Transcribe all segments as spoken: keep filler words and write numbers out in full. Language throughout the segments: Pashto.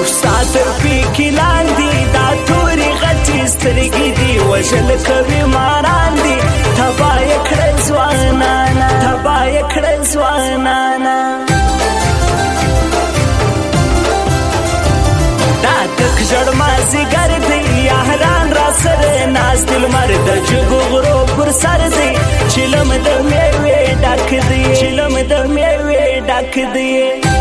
روح ساتر پیکی لاندی دا توری غټی سترګې دی وژل کوي ماران دی تبا یې کړل ځوانانا تبا یې کړل ځوانانا دا تک ژړ مازیګر دی یاران را سره ناست لمر د جګو غرو پر سر دی چلم د میوې ډک دی چلم د میوې ډک دی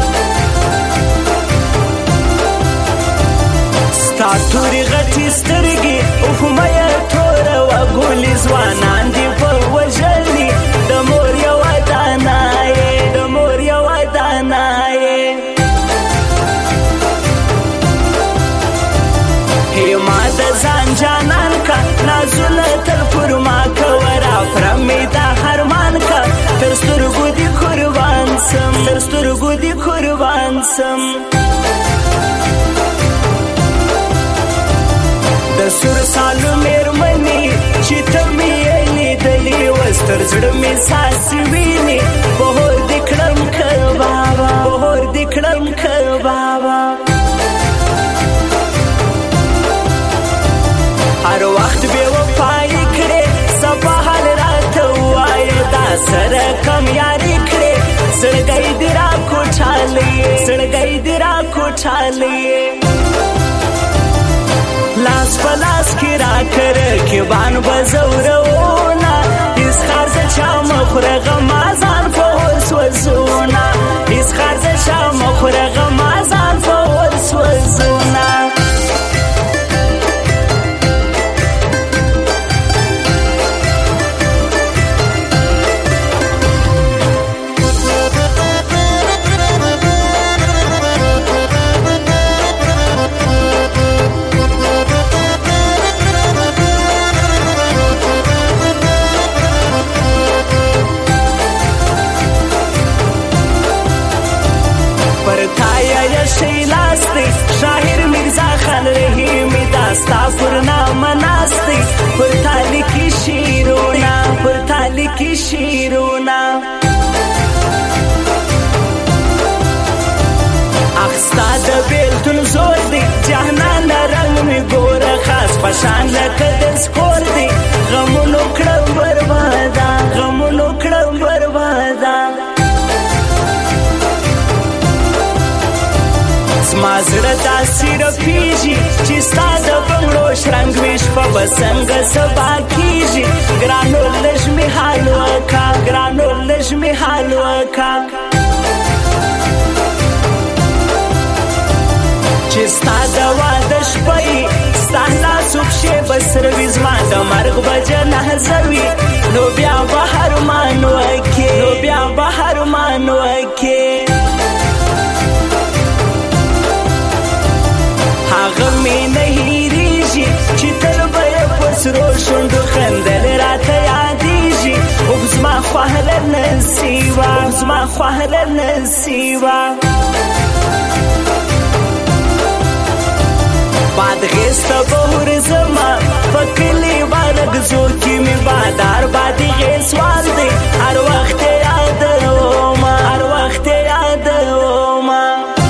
ستا تورې غټې سترګې اوف مه توره وه ګولې ځوانان دې په وژلي د مور یوه دانه یې د مور یوه دانه یې هې ما د ځان جانان کا نازونه تل پر ما کوه رافره مې دا هرمان کا تر سترګو دې قربان سم تر سترګو دې قربان سم د سور سالو میرمنې چې ته مې یې لیدلې وس تر زړه مې ساسې وینې بهور دې کړم که بابا بهور دې کړم که بابا هر وخت بې وفایي کړې سبا حال راته ووایه دا سره کم یاري کړې زړګی دې را کوټالې زړګی دې را کوټالې لاس په لاس کې را کړه کبان به زوروونه هېڅ خرڅه چا مه خوره غمه ځان په اور سوځونه هېڅ خرڅه چا مه خوره غمه ځان په اور سوځونه شاهر میرزا خان رحیمی داستا پر نامه ناستی پر تالی کی شیرونا پر تالی کی شیرونا اخستا د بیلتون زور دی جهنان رنگ می گوره خاص پشان لکه د سپور دی غمونو کړم بربادا غمونو کړم بربادا زما زړه داسې رپېږي چې ستا د بنګړو شرنګ وي شپه به څنګه سبا کېږي ګرانو لږ مې حال وکړه ګرانو لږ مې حال وکړه چې ستا د واده شپه یي ستا لاسو پښې به سره وي زما د مرګ به جنازه وي نو بیا به ارمان وکړې نو بیا به ارمان وکړې هغه مې نه هېرېږي چې تل به یې په سرو شونډو خندل راته یادېږي اوف زما خوهله نصیبه اوف زما خوهله نصیبه بادغیسته به ورځمه په کلي بارګزو کې مې بادار بادغیس وال دی هر وخت یې یادومه هر وخت یې یادومه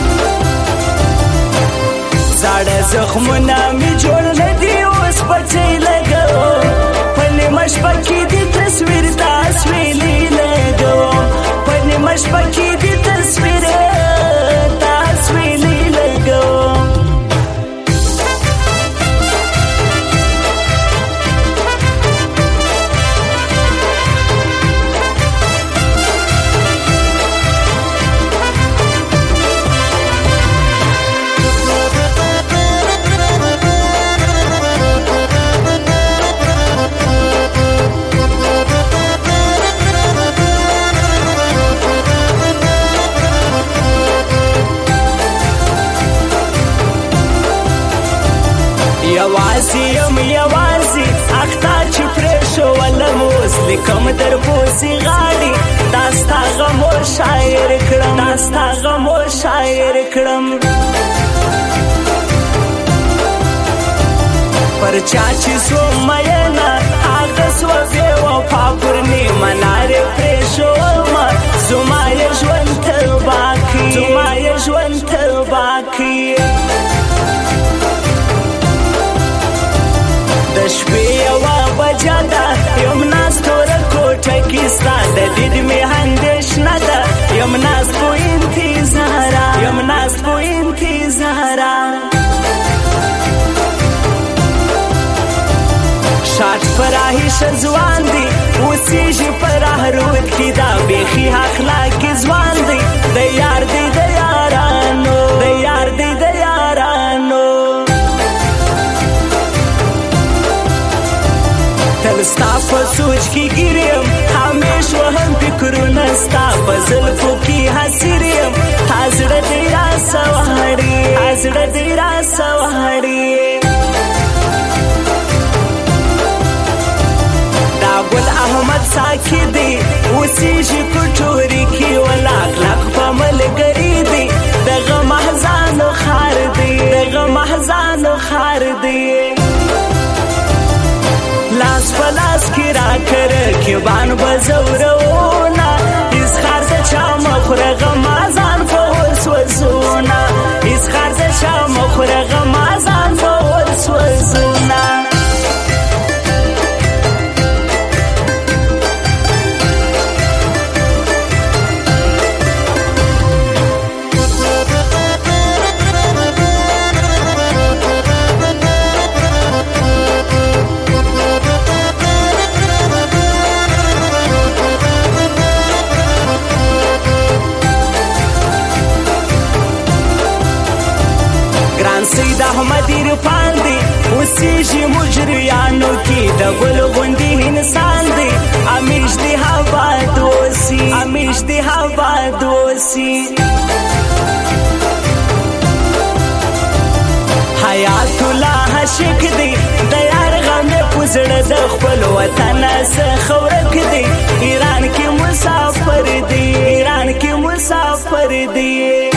زاړه زخمونه مې جوړ نه دي اوس پچۍ لګوم په نیمه شپه کې دې تصویر تصویرې لګوم په نیمه شپه کې دې تصویر تصویرې لګوم یوازې یم یوازې اخته چې پرېښولم اوس لیکم در پوسې غاړې دا ستا غمو شاعر کړم دا ستا غمو شاعر کړم پر چا چې سو مینه هغه سوه بې وفا پر نیمه لارې پرېښومه زما یې ژوند تباه کړي زما یې ژوند تباه کړي د شپې یوه بجه ده یم ناست توره کوټه کې ستا د دید مې اندېښنه ده یم ناست په انتظاره یم ناست په انتظاره شاټ پراهي ښه ځوان دی اوسېږي په راهرود کې دا بیخي اخلاقي ځوان دی د یار دی د یارانو د یار دی د یارانو تل ستا په سوچ کې ګیر یم همیش وهم فکرونه ستا په زلفو کې حسیر یم تا زړه دی راسوهړي تا زړه دی راسوهړي ګل احمد ساکي دی اوسېږي کټوري کې ولاک لاک په ملګري دی دغه محزانو خار دی دغه محزانو خار دی لاس په لاس کې راکړ رقیبان به زورونه اظهار د چا مخوره غمازان په ورسوځونه اظهار د چا مخوره غمازان په ورسوځونه سید احمد عرفان دی اوسېږي مجریانو کې د ګل غوندې انسان دی امیش دی هوا دوسي امیش دی هوا دوسي حیات الله عاشق دی د یار غم په زړه د خپل وطن څخه ورک دی ایران کې مسافر دی ایران کې مسافر دی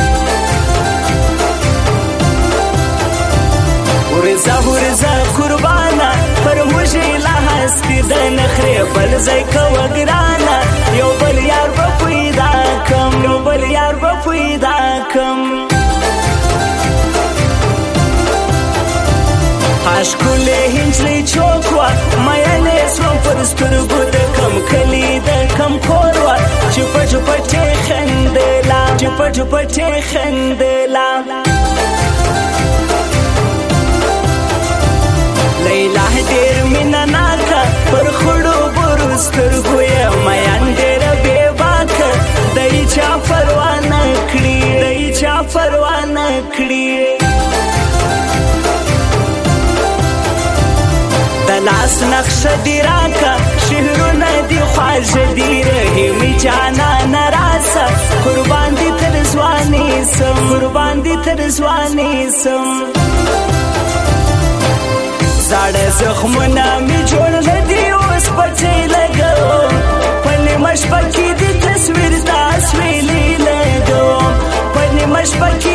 ورزه ورزه قربانه پر موږ لا هستی د نخرې بل ځای کوه ګرانه یو بل یار به پیدا کم یو بل یار به پیدا کم ښکلې هنجلۍ چوک وه میینې سوم پر سترګو د کم کلي د کم کور وه چې پټ پټې خندېله چې پټ پټې خندېله لیلا ډېر مینه ناکه پر خړو برو سترګو یې میان ډېره بې باکه دی چا پروا نه کړي دی چا پروا نه کړي د لاس نقشه دې راکه شعرونه دې خواږه دي رحیمي جانانه راسه قربان دې تر ځواني سم قربان دې تر ځواني سم زاړه زخمونه مې جوړ نه دي اوس پټې لګوم په نیمه شپه کې دې تصویر داس ویلې لګوم په نیمه شپه کې